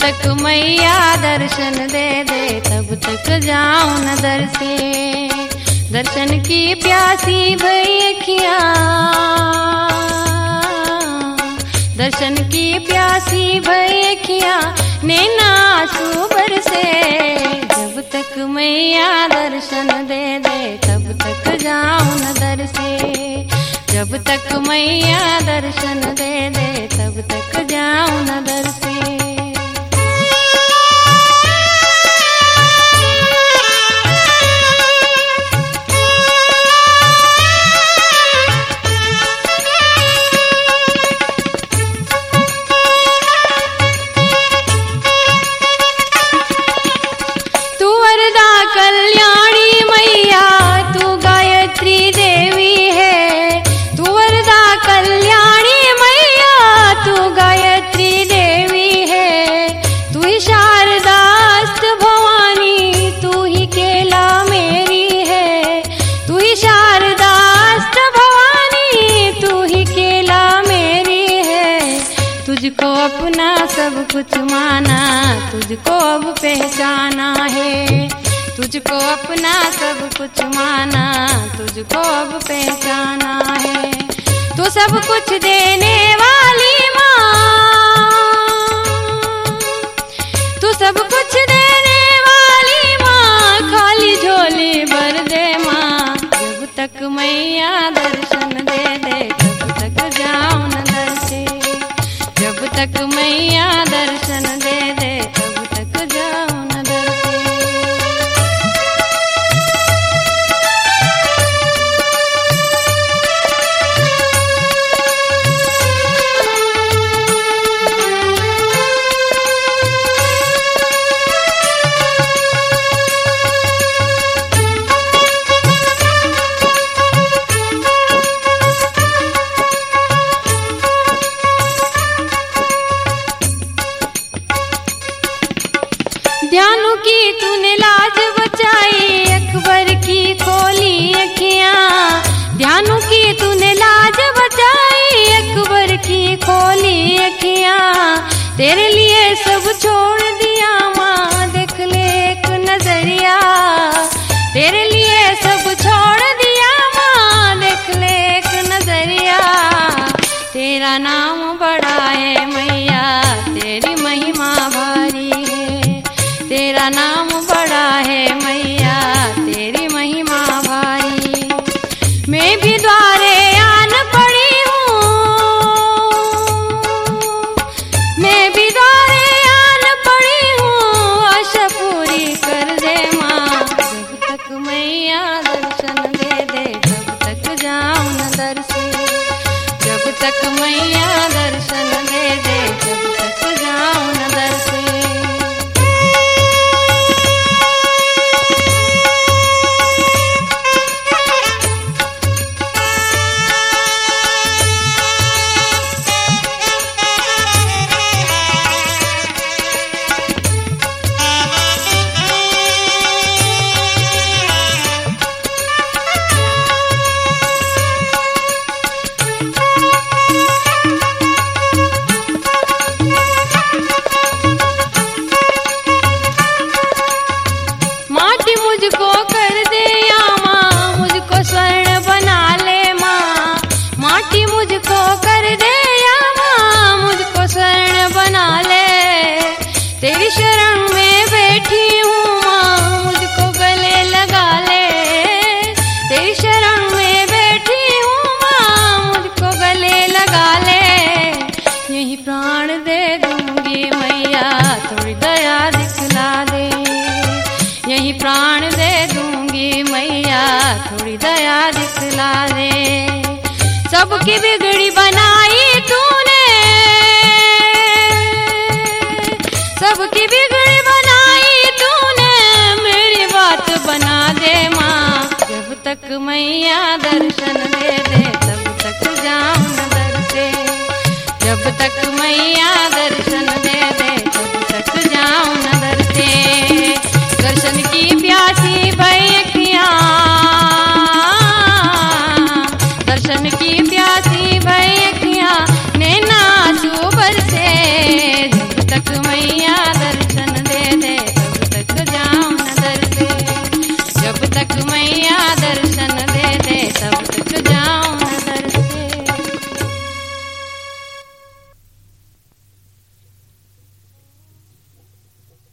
तक मैया दर्शन दे दे तब तक जाऊं न दर से। दर्शन की प्यासी भई अखियां, दर्शन की प्यासी भई अखियां, नैना आंसू बरसे। जब तक मैया दर्शन दे दे तब तक जाऊं न दर से। जब तक मैया दर्शन दे दे तब तक जाऊं न दर से। तुझको अपना सब कुछ माना, तुझको अब पहचाना है। तुझको अपना सब कुछ माना, तुझको अब पहचाना है। तू सब कुछ देने वाली माँ, तू सब कुछ देने वाली माँ, खाली झोली भर दे माँ। जब तक मैया दर्शन दे दे तब तक जाऊं न दर से। जब तक मैया दर्शन दे दे तब तक जाऊं न दर से। ध्यानु की तूने लाज बचाई, अकबर की खोली अखियां। ध्यानु की तूने लाज बचाई, अकबर की खोली अखियां। तेरे लिए सब छोड़ दिया माँ, देख ले एक नजरिया। तेरे लिए सब छोड़ दिया माँ, देख ले एक नजरिया। तेरा नाम बड़ा है मैया, तेरी महिमा भारी है। तेरा नाम बड़ा है मैया, तेरी महिमा भारी। मैं भी द्वारे आन पड़ी हूँ, मैं भी द्वारे आन पड़ी हूँ। आशा पूरी कर दे माँ। जब तक मैया दर्शन दे दे तब तक जाऊं न दर से। जब तक मैया दर्शन दे दे तब तक जाऊं न दर से। मुझको कर दे या माँ, मुझको स्वर्ण बना ले माँ। माटी मुझको कर दे या माँ, मुझको स्वर्ण बना ले। तेरी शरण में बैठी हूँ माँ, मुझको गले लगा ले। तेरी शरण में बैठी हूँ माँ, मुझको गले लगा ले। यही प्राण दे दूंगी मैया, थोड़ी दया दिखला दे। यही प्राण दे दूंगी मैया, थोड़ी दया दिखला दे। सबकी बिगड़ी बनाई तूने, सबकी बिगड़ी बनाई तूने। मेरी बात बना दे माँ। जब तक मैया दर्शन दे दे तब तक जाऊं न दर से। जब तक मैया दर्शन दे दे तब तक जाऊं